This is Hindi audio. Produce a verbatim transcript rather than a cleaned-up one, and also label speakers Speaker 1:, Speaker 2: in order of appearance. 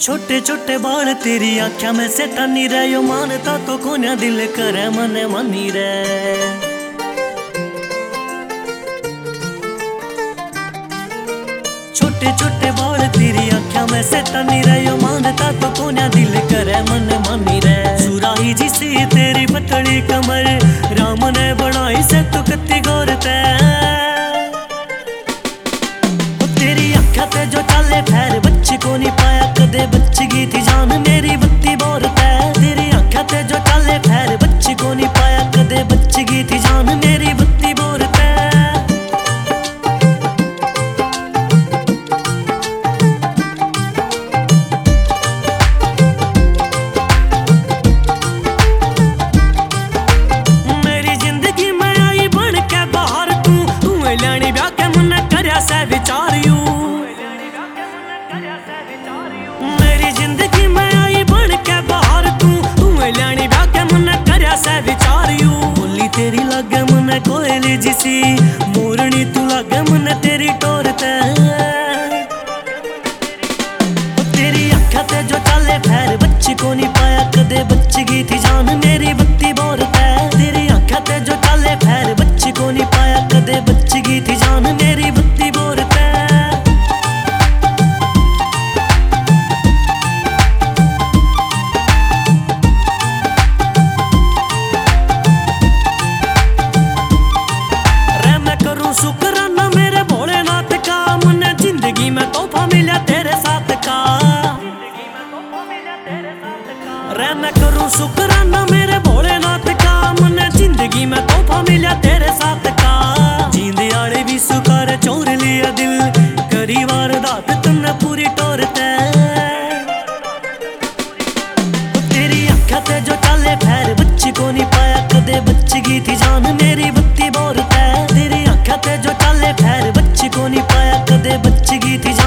Speaker 1: छोटे छोटे बाल तेरी आँख्या में से तनी रहे मानता तो कोन्या दिल करे मने मनी रे। छोटे छोटे बाल तेरी आँख्या में से तनी रहे मानता तो कोन्या दिल करे मने मनी रे। सुराही जिसी तेरी पतली कमर राम ने बनाई से तू कत्ती गौरते। तेरी आँख्या ते जो चाले फैर बच्ची को नहीं पाया कदे बच्ची की थी जान मेरी बत्ती बोरता है। तेरी आँख्या ते जो चाले फैर बच्ची को नहीं पाया कदे बच्ची की थी जान मेरी बत्ती बोरता है। मेरी जिंदगी में आई बन के बाहर तू तू लैनी ब्याह के मन करया से विचारियू। मेरी जिंदगी में आई बन के बाहर तू तू लैनी ब्याह के मन करया से विचारियू। बोली तेरी लागे मन कोयली जिसी मोरनी तू लागे मन तेरी टोरते। तेरी आँखा ते जो चाले फैर बच्ची को नहीं पाया कदे बच्ची की थी जान मेरी बत्ती बोरता है। तेरी आँखा ते जो चाले फैर बच्ची को नहीं पाया कदे बच्ची की थी जान मेरी बत्ती बोरता है। शुक्राना मेरे भोलेनाथ का मुन्ने जिंदगी में तोहफा मिला तेरे साथ का। रे मैं करूं शुक्राना मेरे भोलेनाथ का मुन्ने जिंदगी में तोहफा मिला तेरे साथ का। जींदे आड़े भी सुकार चोर लिया दिल करी वारदात तुमने पूरी टोरते। तेरी आँखा ते जो चाले फैर बच्ची को नहीं पाया कदे बच्ची की थी जान मेरी बत्ती बोरता है। तेरी आँखा ते जो चाले फैर बच्ची को नहीं पाया कदे बच्ची की थी